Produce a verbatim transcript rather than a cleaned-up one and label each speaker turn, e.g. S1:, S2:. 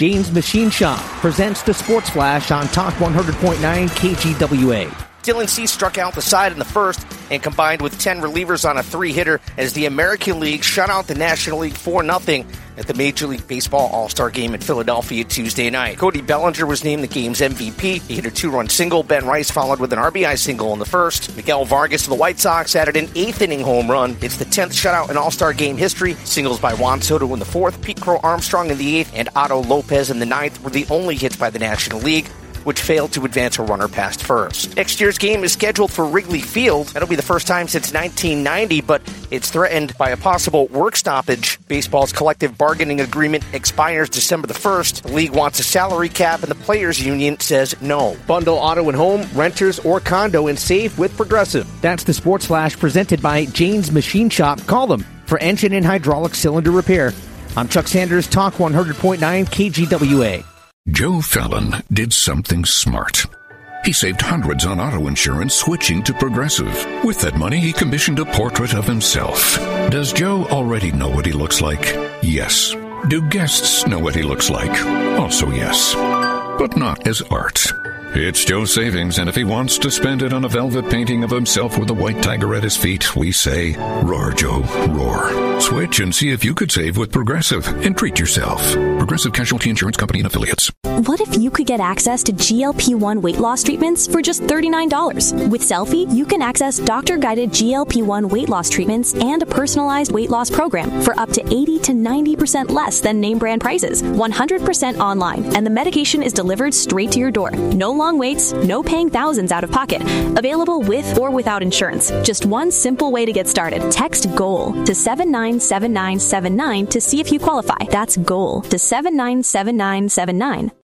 S1: James Machine Shop presents the Sports Flash on Talk one hundred point nine K G W A.
S2: Dylan Cease struck out the side in the first and combined with ten relievers on a three-hitter as the American League shut out the National League four nothing at the Major League Baseball All-Star Game in Philadelphia Tuesday night. Cody Bellinger was named the game's M V P. He hit a two-run single. Ben Rice followed with an R B I single in the first. Miguel Vargas of the White Sox added an eighth-inning home run. It's the tenth shutout in All-Star Game history. Singles by Juan Soto in the fourth, Pete Crow Armstrong in the eighth, and Otto Lopez in the ninth were the only hits by the National League, which failed to advance a runner past first. Next year's game is scheduled for Wrigley Field. That'll be the first time since nineteen ninety, but it's threatened by a possible work stoppage. Baseball's collective bargaining agreement expires December the first. The league wants a salary cap, and the players' union says no. Bundle auto and home, renters, or condo and save with Progressive.
S1: That's the Sports Flash presented by James Machine Shop. Call them for engine and hydraulic cylinder repair. I'm Chuck Sanders, Talk one hundred point nine K G W A.
S3: Joe Fallon did something smart. He saved hundreds on auto insurance switching to Progressive. With that money, he commissioned a portrait of himself. Does Joe already know what he looks like? Yes. Do guests know what he looks like? Also yes. But not as art. It's Joe's savings, and if he wants to spend it on a velvet painting of himself with a white tiger at his feet, we say, roar, Joe, roar. Switch and see if you could save with Progressive and treat yourself. Progressive Casualty Insurance Company and Affiliates.
S4: What if you could get access to G L P one weight loss treatments for just thirty-nine dollars? With Selfie, you can access doctor-guided G L P one weight loss treatments and a personalized weight loss program for up to eighty to ninety percent less than name brand prices, one hundred percent online, and the medication is delivered straight to your door. No long waits, no paying thousands out of pocket. Available with or without insurance. Just one simple way to get started. Text GOAL to seven nine seven nine seven nine to see if you qualify. That's GOAL to seven nine seven nine seven nine.